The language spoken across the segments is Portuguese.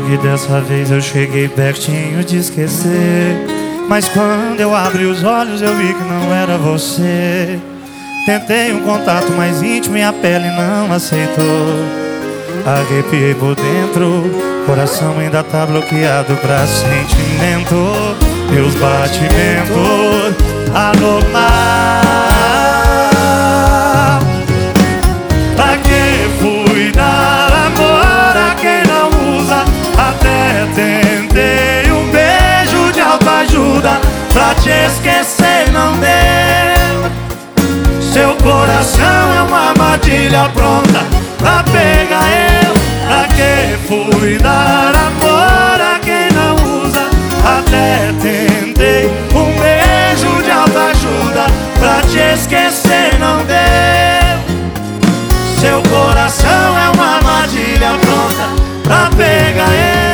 que dessa vez eu cheguei pertinho de esquecer, mas quando eu abri os olhos eu vi que não era você. Tentei um contato mais íntimo e a pele não aceitou. Arrepiei por dentro, coração ainda tá bloqueado pra sentimento. Meus batimentos anormal. Pra que fui dar amor a quem não usa? Até tentei um beijo de autoajuda pra te esquecer, não deu. Seu coração é uma armadilha pronta pra pegar eu. Pra que fui dar amor a quem não usa? Até tentei um beijo de autoajuda pra te esquecer, não deu. Seu coração é uma armadilha pronta pra pegar eu.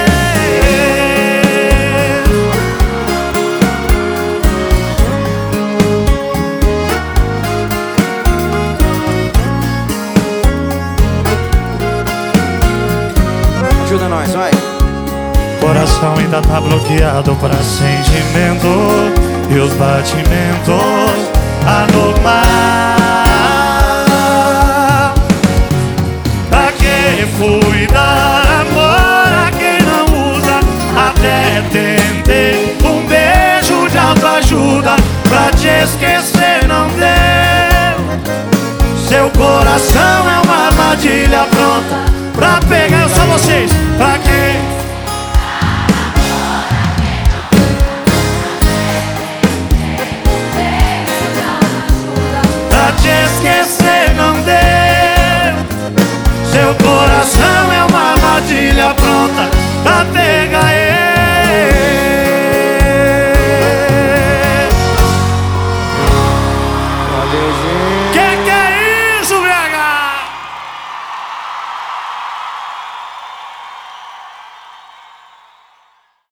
Ajuda nós, vai. Coração ainda tá bloqueado pra sentimento e os batimentos anormal. Pra que fui dar amor a quem não usa? Até tentei um beijo de autoajuda pra te esquecer, não deu. Seu coração é uma armadilha pronta pra pegar eu, só vocês. Pra quem? Pra te esquecer, não deu. Seu coração é uma armadilha pronta